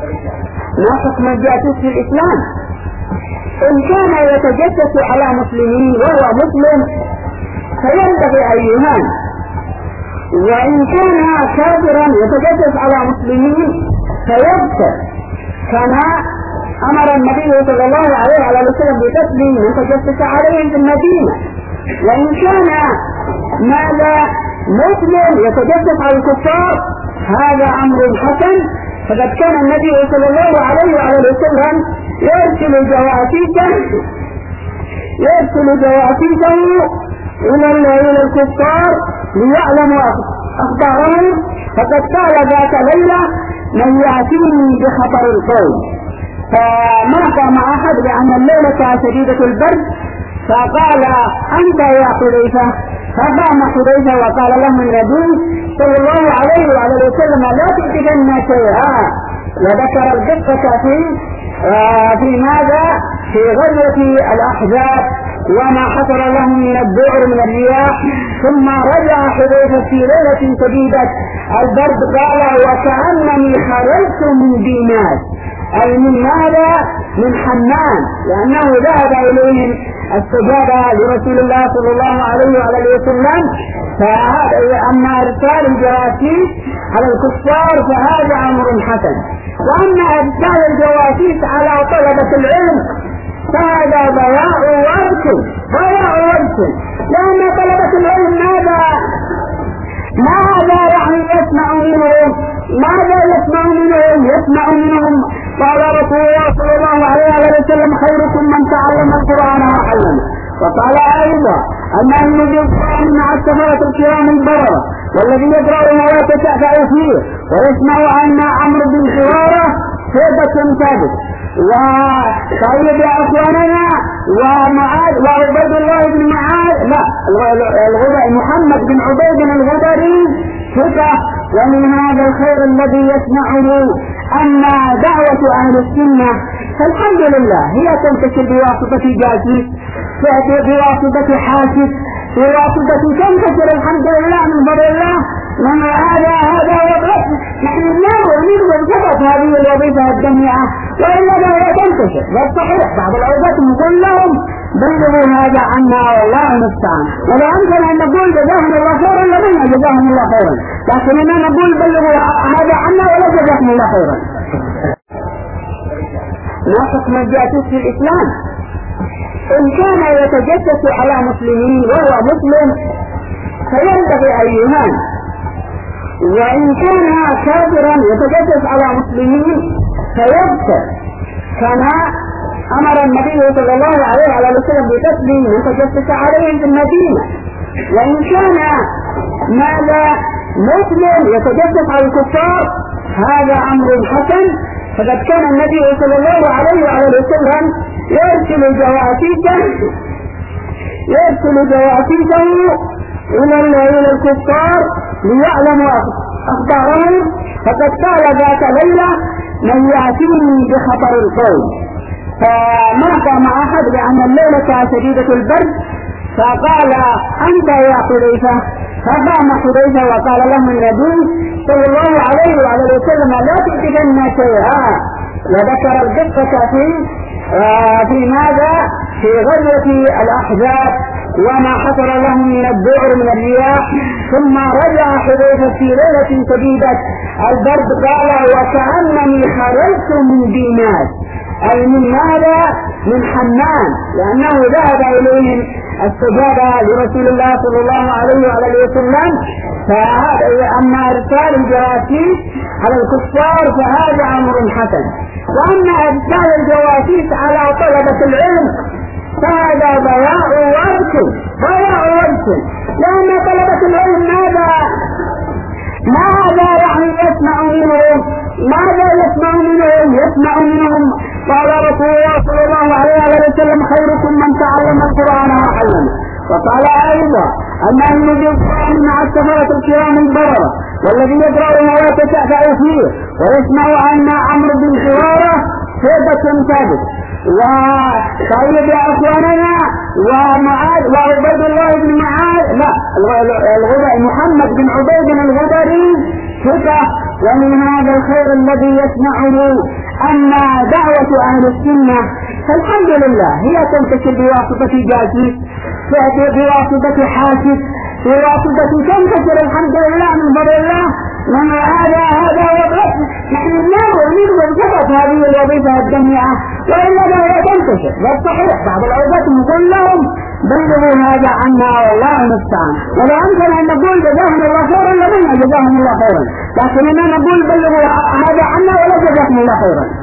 ما حكم الجاسوس في الإسلام؟ إن كان يتجسس على مسلمين وهو مسلم فينبغي أن يهان، وإن كان كافرا يتجسس على مسلمين فيبتر، كما أمر النبي صلى الله عليه وسلم بقتل من تجسس عليهم في المدينة. وإن كان ماذا مسلم يتجسس على الكفار هذا أمر حسن، فقد كان النبي صلى الله عليه وسلم يرسل جواسيسه إلى الكفار ليعلموا أخبارهم، فقد قال ذات ليلة من يأتيني بخبر القوم، فمات مع أحد لأن الليلة شديدة البرد، فقال أنت يا حذيفة، فقام حذيفة وقال له النبي صلى الله عليه وسلم لا تؤتكن شيئا، وذكر القصة في ماذا؟ في غزوة الأحزاب وما حصل لهم من الذعر من الرياح. ثم رجع حذيفة في ليلة شديدة البرد قال وكأنني خرجت من ديناس، أي من ماذا؟ من حمام، لأنه ذهب إليهم استجاب لرسول الله صلى الله عليه وسلم. فهذا أما إرسال الجواسيس على الكفار فهذا أمر حسن، وأما إرسال الجواسيس على طلبة العلم فهذا ضياع وقت، لأن طلبة العلم ماذا يعني يسمع منهم قال رسول الله صلى الله عليه وسلم خيركم من تعلم القرآن وعلمه. وقال أيضا أن النبي مع السفرة الكرام البررة والذي يقرأ ولا يتشأفأ فيه ويسمع أن عمرو بن حوارة ثابت ثابت وسعيد أخواننا ومعاذ وعبيد الله بن معاذ محمد بن عبيد الغدري ثقة. ومن هذا الخير الذي يسمعه أن دعوة أهل السنة فالحمد لله هي تنتشر بواسطة جاسوس، بواسطة حاسس، بواسطة تنتشر الحمد لله من فضل الله. لما هذا وضع نحن نريد فقط هذه الوظيفة الجميعة، وإلا لا تنتشر. والصحيح بعض الأوقات نقول لهم بلغوا هذا عنا والله المستعان، ولا أمكن أن نقول جزاهم الله خيرا لمن جزاهم الله خيرا، لكننا نقول بلغوا هذا عنا ولا جزاهم الله خيرا. ما حكم الجاسوس في الإسلام؟ إن كان يتجسس على مسلمين وهو مسلم فينبغي أن يهان، وإن كان كافرا يتجسس على مسلمين فيبتر، كما أمر النبي صلى الله عليه وسلم بقتل من تجسس عليهم في المدينة. وإن كان ماذا مسلم يتجسس على الكفار هذا أمر حسن، فقد كان النبي صلى الله عليه وسلم يرسل جواسيسه إلى الكفار ليعلموا أخبارهم، فقد قال ذات ليلة من يأتيني بخبر القوم، فمات مع أحد لأن الليلة شديدة البرد، فقال أنت يا حذيفة، فقام حذيفة وقال له النبي صلى الله عليه وسلم لا تؤتكن شيئا، وذكر القصة في ماذا؟ في غزوة الأحزاب وما حصل لهم من الذعر من الرياح. ثم رجع حذيفة في ليلة شديدة البرد قال وكأنني خرجت من ديناس، أي من ماذا؟ من حمام، لأنه ذهب إليهم استجاب لرسول الله صلى الله عليه وسلم. فهذا أما إرسال الجواسيس على الكفار فهذا أمر حسن، وأما إرسال الجواسيس على طلبة العلم فهذا ضياع وقت، لأن طلبة العلم ماذا يعني يسمع منهم قال رسول الله صلى الله عليه وسلم خيركم من تعلم القرآن وعلمه. وقال أيضا أن النبي مع السفرة الكرام البررة والذي يقرأ ولا يتشأفأ فيه ويسمع أن عمرو بن حوارة ثابت ثابت وسعيد أخواننا ومعاذ وعبيد الله بن معاذ محمد بن عبيد الغدري ثقة. ومن هذا الخير الذي يسمعه أما دعوة أهل السنة فالحمد لله هي تنتشر بواسطة جاسوس، بواسطة حاسس، بواسطة تنتشر الحمد لله من فضل الله. وما هذا وقت نحن نريد فقط هذه الوظيفة الدنيئة، وإلا لا تنتشر. والصحيح بعض الأوقات نقول لهم بلغوا هذا عنا والله المستعان، ولا يمكن أن نقول جزاهم الله خيرا لمن جزاهم الله خيرا، لكننا نقول بلغوا هذا عنا ولا جزاهم الله خيرا.